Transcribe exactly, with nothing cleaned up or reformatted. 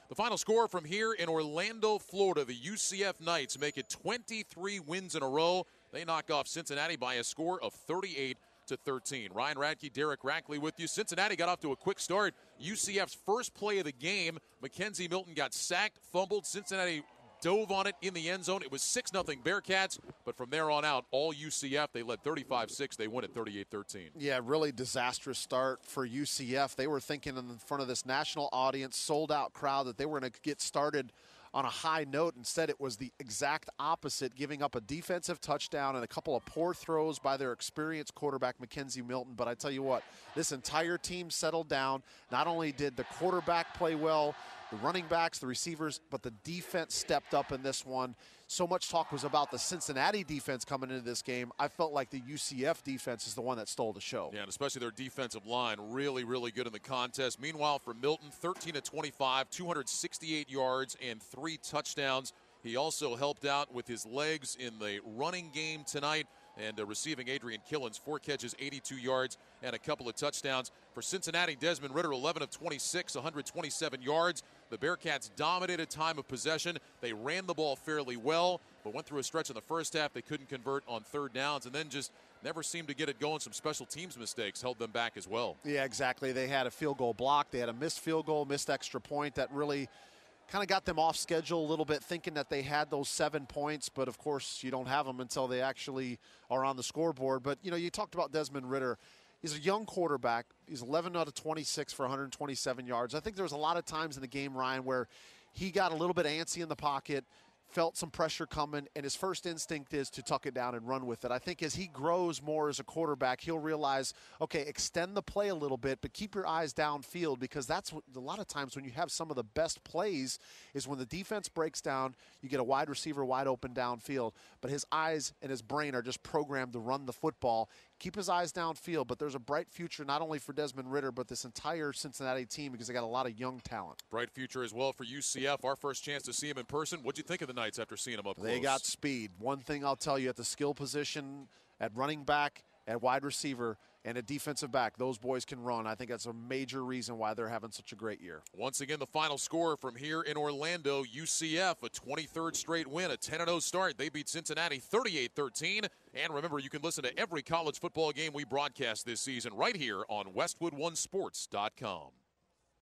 The final score from here in Orlando, Florida. The U C F Knights make it twenty-three wins in a row. They knock off Cincinnati by a score of thirty-eight to thirteen. Ryan Radke, Derek Rackley with you. Cincinnati got off to a quick start. U C F's first play of the game, Mackenzie Milton got sacked, fumbled. Cincinnati dove on it in the end zone. It was six nothing Bearcats, but from there on out, all U C F. They led thirty-five six. They win at thirty-eight thirteen. Yeah, really disastrous start for U C F. They were thinking in front of this national audience, sold-out crowd, that they were going to get started on a high note. Instead, it was the exact opposite, giving up a defensive touchdown and a couple of poor throws by their experienced quarterback, Mackenzie Milton. But I tell you what, this entire team settled down. Not only did the quarterback play well, the running backs, the receivers, but the defense stepped up in this one. So much talk was about the Cincinnati defense coming into this game. I felt like the U C F defense is the one that stole the show. Yeah, and especially their defensive line, really, really good in the contest. Meanwhile, for Milton, thirteen to twenty-five, two hundred sixty-eight yards and three touchdowns. He also helped out with his legs in the running game tonight. And uh, receiving Adrian Killens, four catches, eighty-two yards, and a couple of touchdowns. For Cincinnati, Desmond Ritter, eleven of twenty-six, one hundred twenty-seven yards. The Bearcats dominated time of possession. They ran the ball fairly well, but went through a stretch in the first half. They couldn't convert on third downs, and then just never seemed to get it going. Some special teams mistakes held them back as well. Yeah, exactly. They had a field goal block. They had a missed field goal, missed extra point that really kind of got them off schedule a little bit, thinking that they had those seven points, but of course you don't have them until they actually are on the scoreboard. But, you know, you talked about Desmond Ritter. He's a young quarterback. He's eleven out of twenty-six for one hundred twenty-seven yards. I think there was a lot of times in the game, Ryan, where he got a little bit antsy in the pocket, felt some pressure coming, and his first instinct is to tuck it down and run with it. I think as he grows more as a quarterback, he'll realize, okay, extend the play a little bit, but keep your eyes downfield, because that's what, a lot of times when you have some of the best plays is when the defense breaks down, you get a wide receiver wide open downfield, but his eyes and his brain are just programmed to run the football. Keep his eyes downfield, but there's a bright future not only for Desmond Ritter, but this entire Cincinnati team, because they got a lot of young talent. Bright future as well for U C F. Our first chance to see him in person. What'd you think of the Knights after seeing him up close? They got speed. One thing I'll tell you, at the skill position, at running back, at wide receiver, and at defensive back, those boys can run. I think that's a major reason why they're having such a great year. Once again, the final score from here in Orlando, U C F, a twenty-third straight win, a ten and oh start. They beat Cincinnati thirty-eight thirteen. And remember, you can listen to every college football game we broadcast this season right here on Westwood One Sports dot com.